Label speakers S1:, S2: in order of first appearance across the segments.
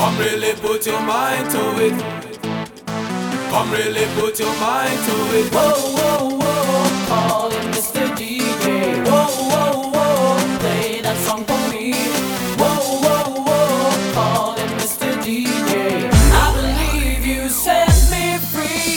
S1: Come really put your mind to it. Come really put your mind to it.
S2: Whoa, whoa, whoa, calling Mr. DJ. Whoa, whoa, whoa, play that song for me. Whoa, whoa, whoa, calling Mr. DJ. I believe you set me free.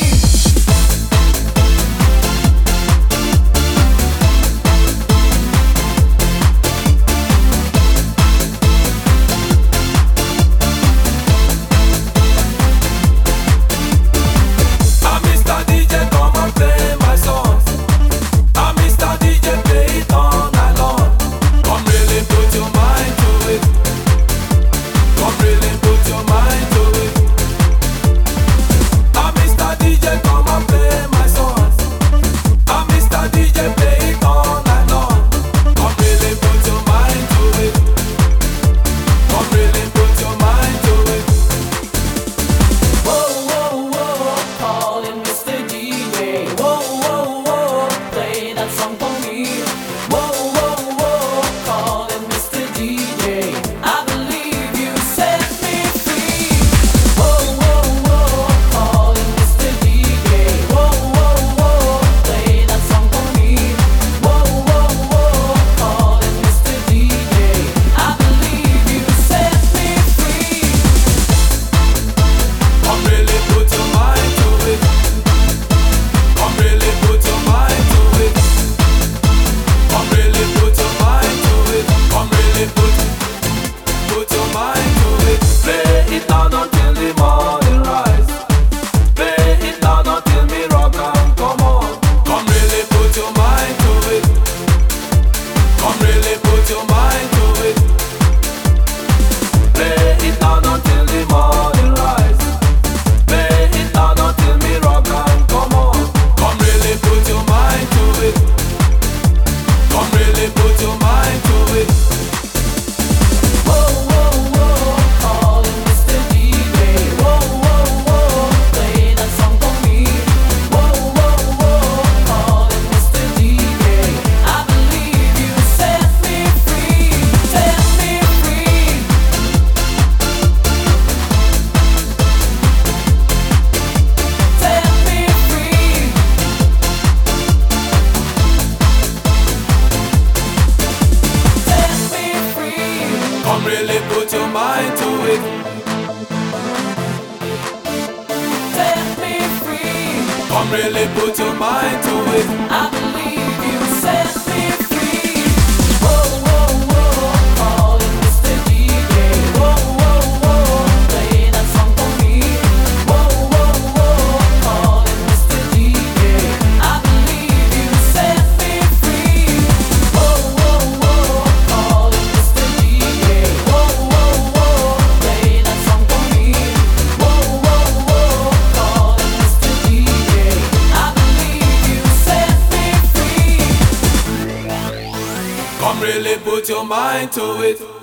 S1: Come really put your mind to it.
S2: Set me free.
S1: Come really put your mind to it.
S2: I believe you set me free. Whoa, whoa, whoa, calling Mr. DJ. Whoa, whoa, whoa, play that song for me. Whoa, whoa, whoa, calling Mr. DJ. I believe you set me free. Whoa, whoa, whoa, calling Mr. DJ. Whoa, whoa, whoa, play that song for me. Whoa, whoa, whoa, calling Mr. DJ. I believe you set me free.
S1: Come really put your mind to it.